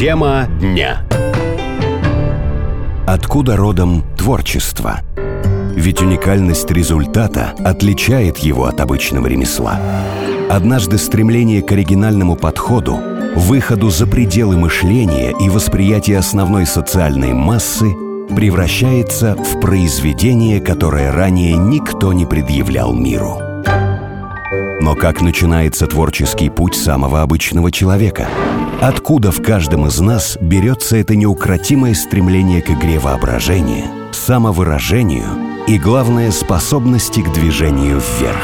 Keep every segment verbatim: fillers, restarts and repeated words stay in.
Тема дня. Откуда родом творчество? Ведь уникальность результата отличает его от обычного ремесла. Однажды стремление к оригинальному подходу, выходу за пределы мышления и восприятия основной социальной массы превращается в произведение, которое ранее никто не предъявлял миру. Но как начинается творческий путь самого обычного человека? Откуда в каждом из нас берется это неукротимое стремление к игре воображения, самовыражению и, главное, способности к движению вверх?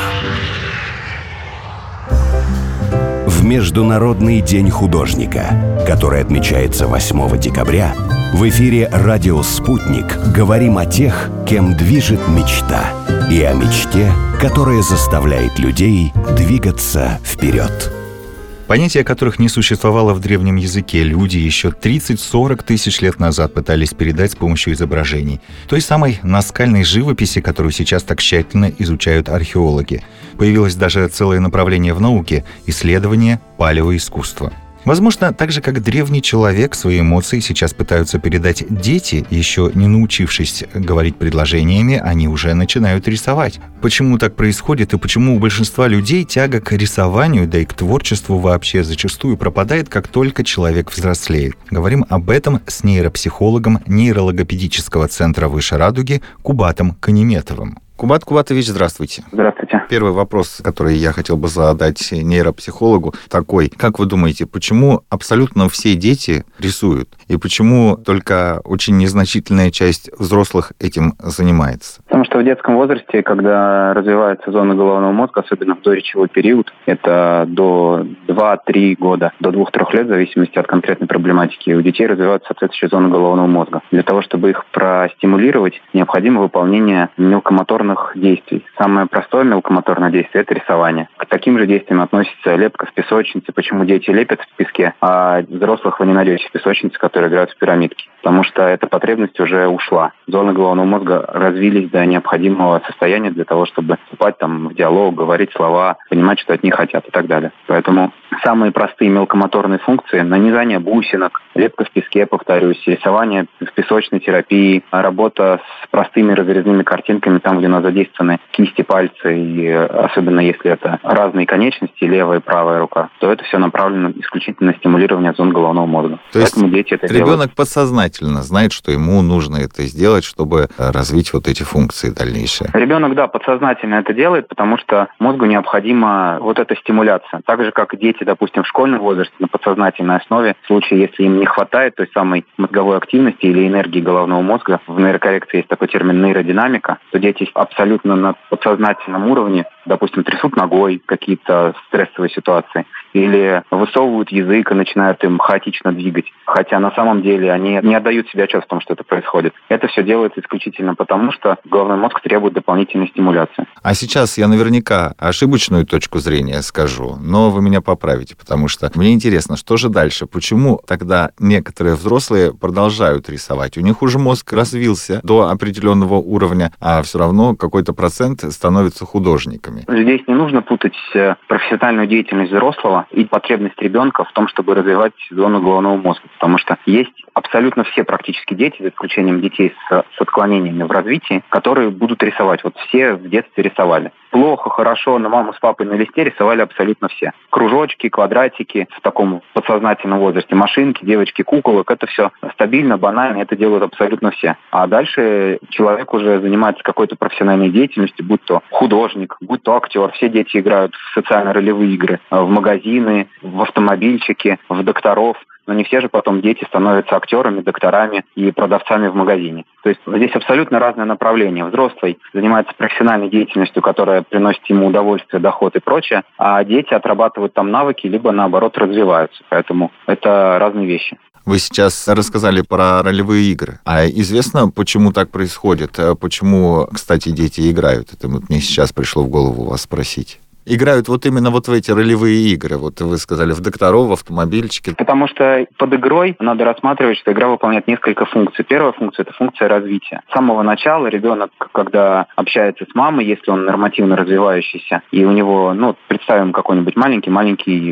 В Международный день художника, который отмечается восьмого декабря, в эфире «Радио Спутник» говорим о тех, кем движет мечта, и о мечте, которая заставляет людей двигаться вперед. Понятия, которых не существовало в древнем языке, люди еще тридцать-сорок тысяч лет назад пытались передать с помощью изображений. Той самой наскальной живописи, которую сейчас так тщательно изучают археологи. Появилось даже целое направление в науке – исследование палеоискусства. Возможно, так же, как древний человек, свои эмоции сейчас пытаются передать дети, еще не научившись говорить предложениями, они уже начинают рисовать. Почему так происходит и почему у большинства людей тяга к рисованию, да и к творчеству вообще зачастую пропадает, как только человек взрослеет? Говорим об этом с нейропсихологом нейрологопедического центра «Выше Радуги» Кубатом Канеметовым. Кубат Кубатович, здравствуйте. Здравствуйте. Первый вопрос, который я хотел бы задать нейропсихологу, такой. Как вы думаете, почему абсолютно все дети рисуют? И почему только очень незначительная часть взрослых этим занимается? Потому что в детском возрасте, когда развивается зона головного мозга, особенно в доречевой период, это до два-три года, до двух-трех лет, в зависимости от конкретной проблематики, у детей развивается соответствующая зона головного мозга. Для того, чтобы их простимулировать, необходимо выполнение мелкомоторных действий. Самое простое мелкомоторное действие – это рисование. К таким же действиям относится лепка в песочнице. Почему дети лепят в песке, а взрослых вы не найдете в песочнице, которые играют в пирамидки? Потому что эта потребность уже ушла. Зоны головного мозга развились до необходимого состояния для того, чтобы вступать там в диалог, говорить слова, понимать, что от них хотят и так далее. Поэтому самые простые мелкомоторные функции – нанизание бусинок, лепка в песке, повторюсь, рисование в песочной терапии, работа с простыми разрезными картинками, там, где у нас задействованы кисти, пальцы, и особенно если это разные конечности, левая и правая рука, то это все направлено исключительно на стимулирование зон головного мозга. То есть дети это ребенок делают. Подсознательно знает, что ему нужно это сделать, чтобы развить вот эти функции дальнейшие? Ребенок, да, подсознательно это делает, потому что мозгу необходима вот эта стимуляция. Так же, как и дети, допустим, в школьном возрасте на подсознательной основе, в случае, если им не хватает той самой мозговой активности или энергии головного мозга, в нейрокоррекции есть такой термин нейродинамика, то дети абсолютно на подсознательном уровне, допустим, трясут ногой какие-то стрессовые ситуации, или высовывают язык и начинают им хаотично двигать, хотя на самом деле они не отдают себе отчет в том, что это происходит. Это все делается исключительно потому, что головной мозг требует дополнительной стимуляции. А сейчас я наверняка ошибочную точку зрения скажу, но вы меня поправите, потому что мне интересно, что же дальше? Почему тогда некоторые взрослые продолжают рисовать? У них уже мозг развился до определенного уровня, а все равно какой-то процент становится художниками. Здесь не нужно путать профессиональную деятельность взрослого и потребность ребенка в том, чтобы развивать зону головного мозга. Потому что есть абсолютно все практически дети, за исключением детей с, с отклонениями в развитии, которые будут рисовать. Вот все в детстве рисовали. Плохо, хорошо, на маму с папой на листе рисовали абсолютно все. Кружочки, квадратики в таком подсознательном возрасте, машинки, девочки, куколок, это все стабильно, банально, это делают абсолютно все. А дальше человек уже занимается какой-то профессиональной деятельностью, будь то художник, будь то актер. Все дети играют в социально-ролевые игры, в магазины, в автомобильчики, в докторов. Но не все же потом дети становятся актерами, докторами и продавцами в магазине. То есть здесь абсолютно разное направление. Взрослый занимается профессиональной деятельностью, которая приносит ему удовольствие, доход и прочее, а дети отрабатывают там навыки, либо наоборот развиваются. Поэтому это разные вещи. Вы сейчас рассказали про ролевые игры. А известно, почему так происходит? Почему, кстати, дети играют? Это вот мне сейчас пришло в голову вас спросить. Играют вот именно вот в эти ролевые игры. Вот вы сказали, в докторов, в автомобильчики. Потому что под игрой надо рассматривать, что игра выполняет несколько функций. Первая функция – это функция развития. С самого начала ребенок, когда общается с мамой, если он нормативно развивающийся, и у него, ну, представим какой-нибудь маленький-маленький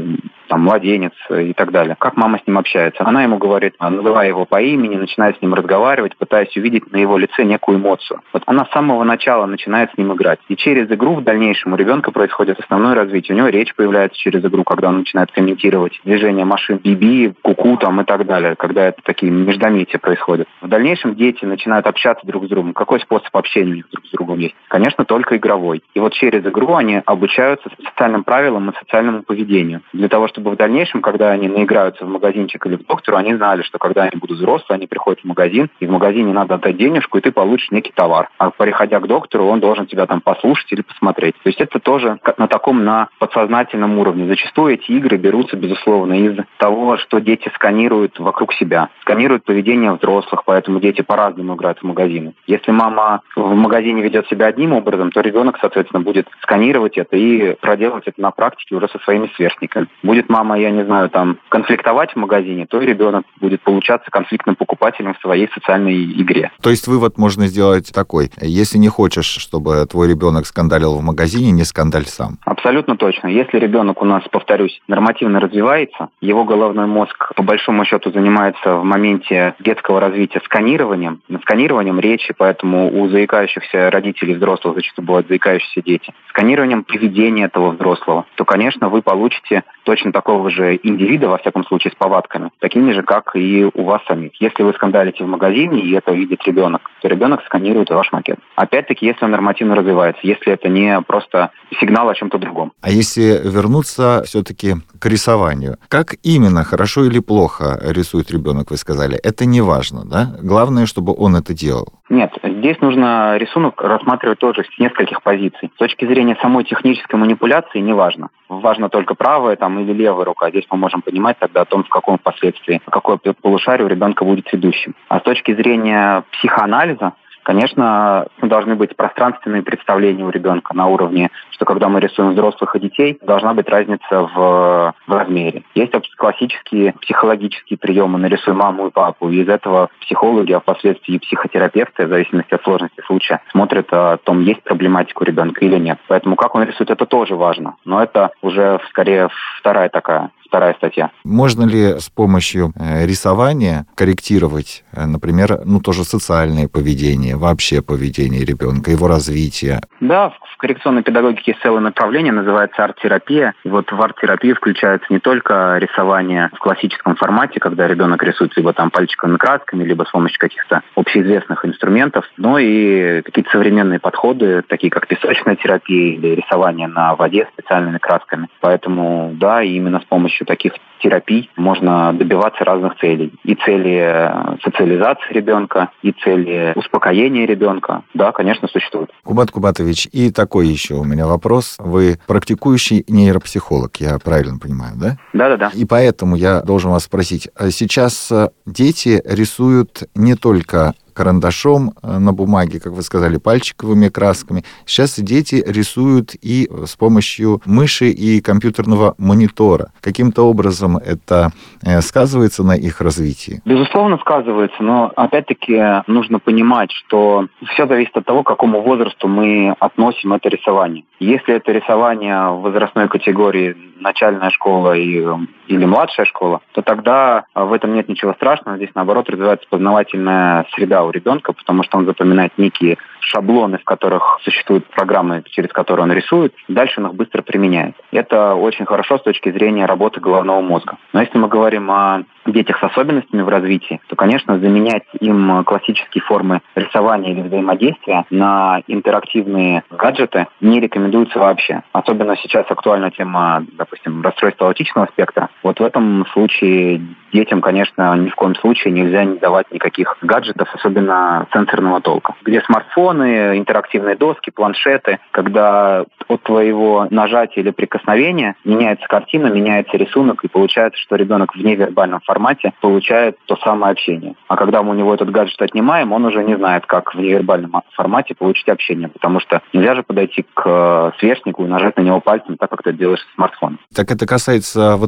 там, младенец и так далее. Как мама с ним общается? Она ему говорит, называя его по имени, начинает с ним разговаривать, пытаясь увидеть на его лице некую эмоцию. Вот она с самого начала начинает с ним играть. И через игру в дальнейшем у ребенка происходит основное развитие. У него речь появляется через игру, когда он начинает комментировать движения машин би-би, ку-ку там, и так далее, когда это такие междометия происходят. В дальнейшем дети начинают общаться друг с другом. Какой способ общения у них друг с другом есть? Конечно, только игровой. И вот через игру они обучаются социальным правилам и социальному поведению. Для того, чтобы в дальнейшем, когда они наиграются в магазинчик или в доктору, они знали, что когда они будут взрослые, они приходят в магазин, и в магазине надо отдать денежку, и ты получишь некий товар. А приходя к доктору, он должен тебя там послушать или посмотреть. То есть это тоже на таком, на подсознательном уровне. Зачастую эти игры берутся, безусловно, из того, что дети сканируют вокруг себя. Сканируют поведение взрослых, поэтому дети по-разному играют в магазины. Если мама в магазине ведет себя одним образом, то ребенок, соответственно, будет сканировать это и проделывать это на практике уже со своими сверстниками. Будет мама, я не знаю, там, конфликтовать в магазине, то и ребенок будет получаться конфликтным покупателем в своей социальной игре. То есть вывод можно сделать такой: если не хочешь, чтобы твой ребенок скандалил в магазине, не скандаль сам. Абсолютно точно. Если ребенок у нас, повторюсь, нормативно развивается, его головной мозг по большому счету занимается в моменте детского развития сканированием, сканированием речи, поэтому у заикающихся родителей взрослых зачастую бывают заикающиеся дети, сканированием поведения этого взрослого, то, конечно, вы получите точно такого же индивида, во всяком случае, с повадками, такими же, как и у вас самих. Если вы скандалите в магазине, и это видит ребенок, то ребенок сканирует ваш макет. Опять-таки, если он нормативно развивается, если это не просто сигнал о чем-то другом. А если вернуться все-таки к рисованию, как именно, хорошо или плохо рисует ребенок, вы сказали, это не важно, да? Главное, чтобы он это делал. Нет, здесь нужно рисунок рассматривать тоже с нескольких позиций. С точки зрения самой технической манипуляции не важно. Важно только правая там, или левая рука. Здесь мы можем понимать тогда о том, в каком впоследствии, какое полушарие у ребенка будет ведущим. А с точки зрения психоанализа, конечно, должны быть пространственные представления у ребенка на уровне, что когда мы рисуем взрослых и детей, должна быть разница в, в размере. Есть классические психологические приемы, нарисуй маму и папу, и из этого психологи, а впоследствии психотерапевты, в зависимости от сложности случая, смотрят о том, есть проблематика у ребенка или нет. Поэтому как он рисует, это тоже важно. Но это уже скорее вторая такая Вторая статья. Можно ли с помощью рисования корректировать, например, ну тоже социальное поведение, вообще поведение ребенка, его развитие? Да, в коррекционной педагогике есть целое направление, называется арт-терапия. И вот в арт-терапию включается не только рисование в классическом формате, когда ребенок рисует либо там пальчиковыми красками, либо с помощью каких-то общеизвестных инструментов, но и какие-то современные подходы, такие как песочная терапия или рисование на воде специальными красками. Поэтому, да, именно с помощью таких терапий можно добиваться разных целей. И цели социализации ребенка, и цели успокоения ребенка. Да, конечно, существуют. Кубат Кубатович, и такой еще у меня вопрос. Вы практикующий нейропсихолог, я правильно понимаю, да? Да-да-да. И поэтому я должен вас спросить. Сейчас дети рисуют не только карандашом на бумаге, как вы сказали, пальчиковыми красками. Сейчас дети рисуют и с помощью мыши и компьютерного монитора. Каким-то образом это сказывается на их развитии? Безусловно, сказывается, но опять-таки нужно понимать, что все зависит от того, к какому возрасту мы относим это рисование. Если это рисование в возрастной категории начальная школа и, или младшая школа, то тогда в этом нет ничего страшного. Здесь, наоборот, развивается познавательная среда у ребенка, потому что он запоминает некие шаблоны, в которых существуют программы, через которые он рисует, и дальше он их быстро применяет. Это очень хорошо с точки зрения работы головного мозга. Но если мы говорим о детях с особенностями в развитии, то, конечно, заменять им классические формы рисования или взаимодействия на интерактивные гаджеты не рекомендуется вообще. Особенно сейчас актуальна тема, допустим, расстройства аутичного спектра. Вот в этом случае детям, конечно, ни в коем случае нельзя не давать никаких гаджетов, особенно сенсорного толка. Где смартфоны, интерактивные доски, планшеты, когда от твоего нажатия или прикосновения меняется картина, меняется рисунок, и получается, что ребенок в невербальном формате получает то самое общение. А когда мы у него этот гаджет отнимаем, он уже не знает, как в невербальном формате получить общение, потому что нельзя же подойти к сверстнику и нажать на него пальцем, так как ты это делаешь с смартфоном. Так это касается, вот вы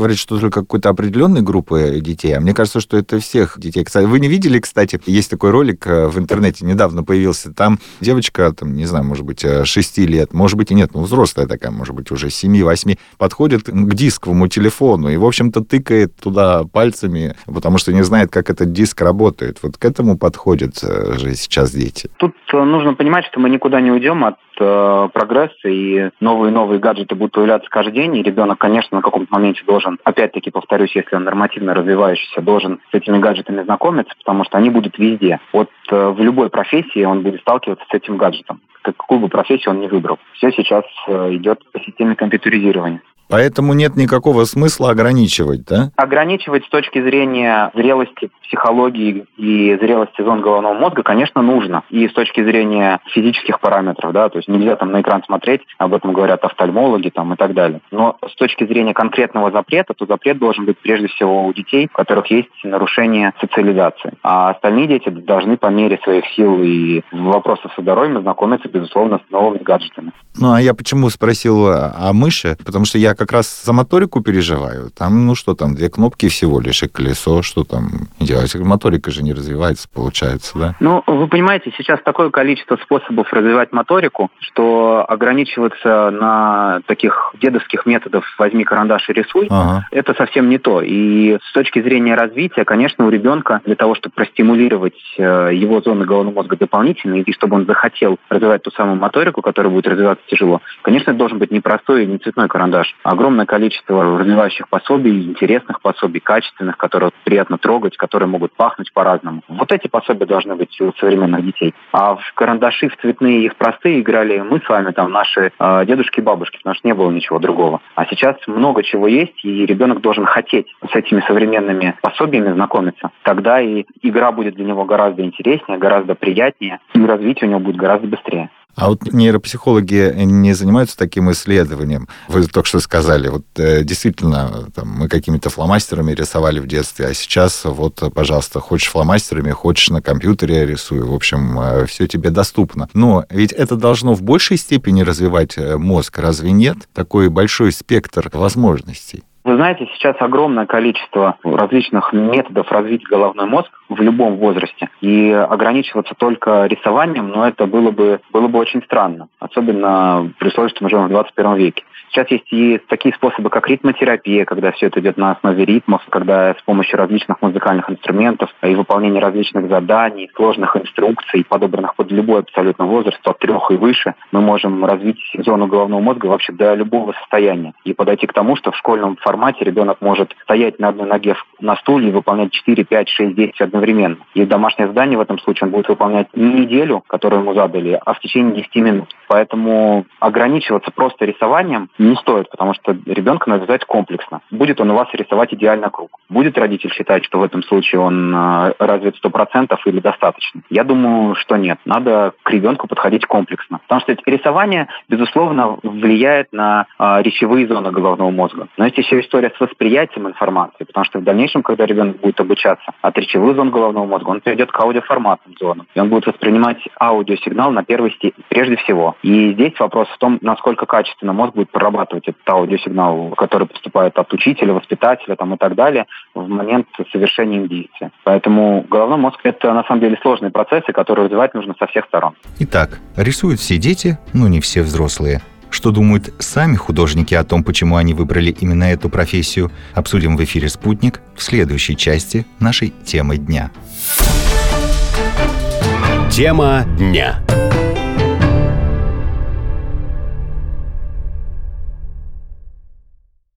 говорит, что только какой-то определенной группы детей, а мне кажется, что это всех детей. Кстати, вы не видели, кстати, есть такой ролик в интернете, недавно появился, там девочка, там, не знаю, может быть, шести лет, может быть, и нет, ну, взрослая такая, может быть, уже семь-восемь, подходит к дисковому телефону и, в общем-то, тыкает туда пальцами, потому что не знает, как этот диск работает. Вот к этому подходят же сейчас дети. Тут нужно понимать, что мы никуда не уйдем от э, прогресса, и новые-новые гаджеты будут появляться каждый день, и ребенок, конечно, на каком-то моменте должен, опять-таки, повторюсь, если он нормативно развивающийся, должен с этими гаджетами знакомиться, потому что они будут везде. Вот э, в любой профессии он будет сталкиваться с этим гаджетом, какую бы профессию он ни выбрал. Все сейчас э, идет по системе компьютеризирования. Поэтому нет никакого смысла ограничивать, да? Ограничивать с точки зрения зрелости психологии и зрелости зон головного мозга, конечно, нужно. И с точки зрения физических параметров, да, то есть нельзя там на экран смотреть, об этом говорят офтальмологи там и так далее. Но с точки зрения конкретного запрета, то запрет должен быть прежде всего у детей, у которых есть нарушение социализации. А остальные дети должны по мере своих сил и вопросов со здоровьем знакомиться, безусловно, с новыми гаджетами. Ну, а я почему спросил о мыши? Потому что я как раз за моторику переживаю. Там, ну что там, две кнопки всего лишь, и колесо, что там делать? Моторика же не развивается, получается, да? Ну, вы понимаете, сейчас такое количество способов развивать моторику, что ограничиваться на таких дедовских методах «возьми карандаш и рисуй», ага. это совсем не то. И с точки зрения развития, конечно, у ребенка для того, чтобы простимулировать его зоны головного мозга дополнительно, и чтобы он захотел развивать ту самую моторику, которая будет развиваться тяжело, конечно, это должен быть не простой и не цветной карандаш. Огромное количество развивающих пособий, интересных пособий, качественных, которые приятно трогать, которые могут пахнуть по-разному. Вот эти пособия должны быть у современных детей. А в карандаши, в цветные, их простые играли мы с вами, там, наши э, дедушки и бабушки, потому что не было ничего другого. А сейчас много чего есть, и ребенок должен хотеть с этими современными пособиями знакомиться. Тогда и игра будет для него гораздо интереснее, гораздо приятнее, и развитие у него будет гораздо быстрее. А вот нейропсихологи не занимаются таким исследованием? Вы только что сказали, вот действительно, там, мы какими-то фломастерами рисовали в детстве, а сейчас вот, пожалуйста, хочешь фломастерами, хочешь на компьютере рисуй, в общем, все тебе доступно. Но ведь это должно в большей степени развивать мозг, разве нет? Такой большой спектр возможностей. Вы знаете, сейчас огромное количество различных методов развить головной мозг в любом возрасте. И ограничиваться только рисованием, ну, это было бы, было бы очень странно. Особенно при условии, что мы живем в двадцать первом веке. Сейчас есть и такие способы, как ритмотерапия, когда все это идет на основе ритмов, когда с помощью различных музыкальных инструментов и выполнения различных заданий, сложных инструкций, подобранных под любой абсолютно возраст, от трех и выше, мы можем развить зону головного мозга вообще до любого состояния. И подойти к тому, что в школьном формате ребенок может стоять на одной ноге на стуле и выполнять четыре, пять, шесть действий одновременно. И домашнее задание в этом случае он будет выполнять не неделю, которую ему задали, а в течение десяти минут. Поэтому ограничиваться просто рисованием не стоит, потому что ребенка надо взять комплексно. Будет он у вас рисовать идеально круг. Будет родитель считать, что в этом случае он развит сто процентов или достаточно? Я думаю, что нет. Надо к ребенку подходить комплексно. Потому что рисование, безусловно, влияет на э, речевые зоны головного мозга. Но есть еще история с восприятием информации, потому что в дальнейшем, когда ребенок будет обучаться от речевых зон головного мозга, он перейдет к аудиоформатным зонам. И он будет воспринимать аудиосигнал на первой степени прежде всего. И здесь вопрос в том, насколько качественно мозг будет прорабатывать этот аудиосигнал, который поступает от учителя, воспитателя там, и так далее в момент совершения им действия. Поэтому головной мозг – это на самом деле сложные процессы, которые развивать нужно со всех сторон. Итак, рисуют все дети, но не все взрослые. Что думают сами художники о том, почему они выбрали именно эту профессию, обсудим в эфире «Спутник» в следующей части нашей темы дня. Тема дня.